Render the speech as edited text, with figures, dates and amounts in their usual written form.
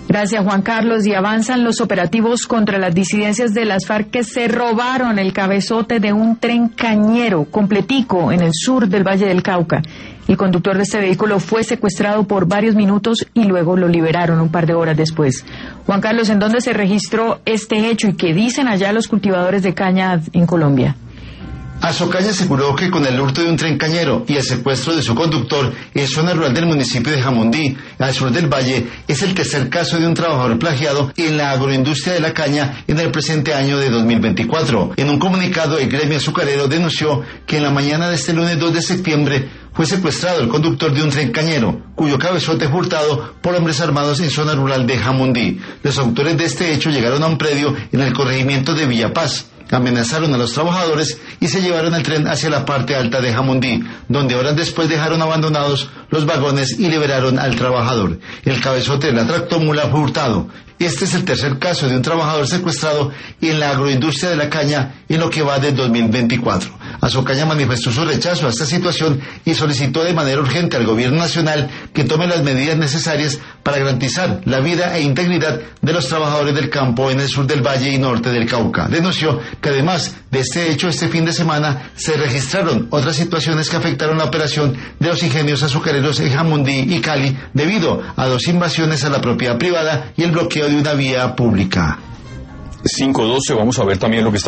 Gracias, Juan Carlos. Y avanzan los operativos contra las disidencias de las FARC que se robaron el cabezote de un tren cañero completico en el sur del Valle del Cauca. El conductor de este vehículo fue secuestrado por varios minutos y luego lo liberaron un par de horas después. Juan Carlos, ¿en dónde se registró este hecho y qué dicen allá los cultivadores de caña en Colombia? Asocaña aseguró que con el hurto de un tren cañero y el secuestro de su conductor en zona rural del municipio de Jamundí, al sur del valle, es el tercer caso de un trabajador plagiado en la agroindustria de la caña en el presente año de 2024. En un comunicado, el gremio azucarero denunció que en la mañana de este lunes 2 de septiembre fue secuestrado el conductor de un tren cañero, cuyo cabezote fue hurtado por hombres armados en zona rural de Jamundí. Los autores de este hecho llegaron a un predio en el corregimiento de Villapaz, amenazaron a los trabajadores y se llevaron el tren hacia la parte alta de Jamundí, donde horas después dejaron abandonados los vagones y liberaron al trabajador. El cabezote de la tractomula fue hurtado. Este es el tercer caso de un trabajador secuestrado en la agroindustria de la caña en lo que va de 2024. Asocaña manifestó su rechazo a esta situación y solicitó de manera urgente al gobierno nacional que tome las medidas necesarias para garantizar la vida e integridad de los trabajadores del campo en el sur del Valle y norte del Cauca. Denunció que además de este hecho, este fin de semana se registraron otras situaciones que afectaron la operación de los ingenios azucareros en Jamundí y Cali debido a 2 invasiones a la propiedad privada y el bloqueo de una vía pública. 5:12, vamos a ver también lo que está